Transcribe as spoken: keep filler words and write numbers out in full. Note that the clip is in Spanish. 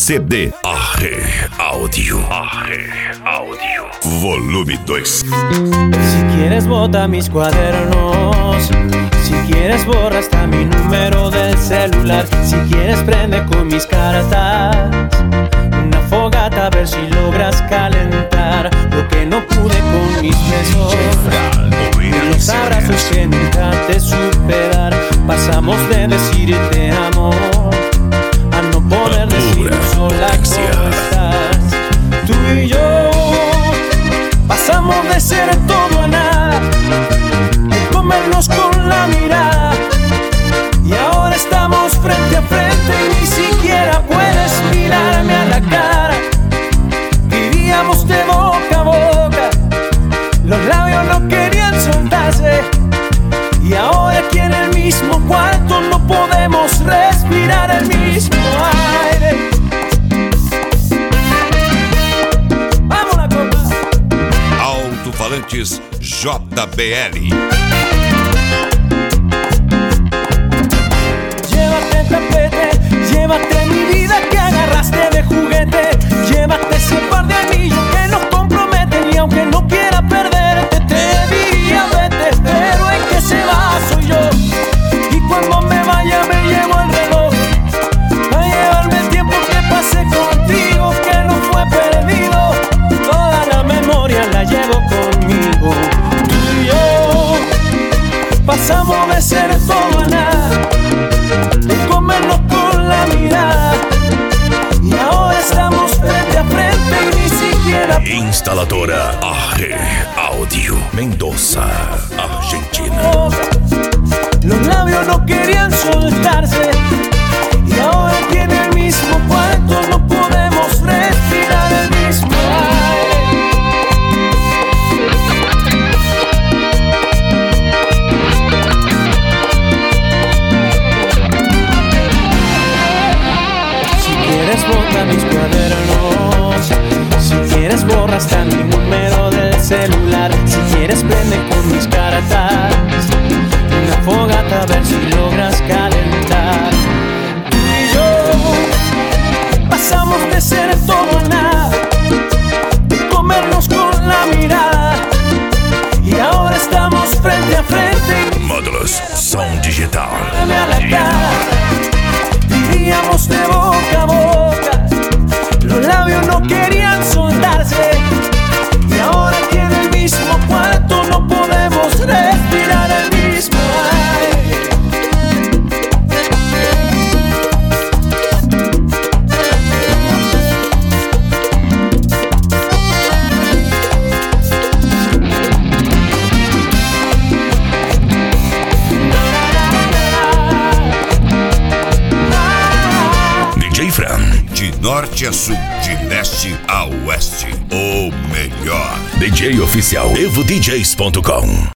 C D Arre Audio. Arre Audio. Volume dois. Si quieres bota mis cuadernos, si quieres borra hasta mi número del celular, si quieres prende con mis cartas una fogata a ver si logras calentar lo que no pude con mis besos y los abrazos que nunca te supe dar. Pasamos de decir te amo a no poder decir sola cómo estás. Tú y yo pasamos de ser todo a nada, de comernos con la mirada, y ahora estamos frente a frente y ni siquiera puedes mirarme a la cara. Vivíamos de boca a boca, los labios no querían soltarse, y ahora aquí en el mismo cuarto no podemos respirar el mismo aire. Vamos la copa. Alto-falantes J B L. Llévate el tapete, llévate mi vida que agarraste de juguete, llévate ese par de anillos que nos comprometen, y aunque no quiera perderte te diría vete, pero el que se va soy yo, y cuando me vaya me llevo el reloj a llevarme el tiempo que pasé contigo, que no fue perdido, toda la memoria la llevo conmigo. Tú y yo pasamos de ser todo a nada, de comernos con la mirada, y ahora estamos frente a frente y ni siquiera. Instaladora Arre Audio, Mendoza, Argentina. Los labios no querían soltarse, y ahora aquí en el mismo cuarto no podemos respirar el mismo aire. Si quieres bota mis cuadernos, si quieres borra hasta mi número del celular, si quieres prende con mis cartas una fogata a ver si logras calentar. Tú y yo pasamos de ser todo a nada, de comernos con la mirada, y ahora estamos frente a frente. Módulos Som Digital. A la cara, vivíamos de boca a boca, los labios no querían soltarse, y ahora aquí en el mismo cuarto no podemos respirar el mismo aire. D J Fran, de norte a sul, de leste a oeste, o melhor. D J oficial evo D Js ponto com.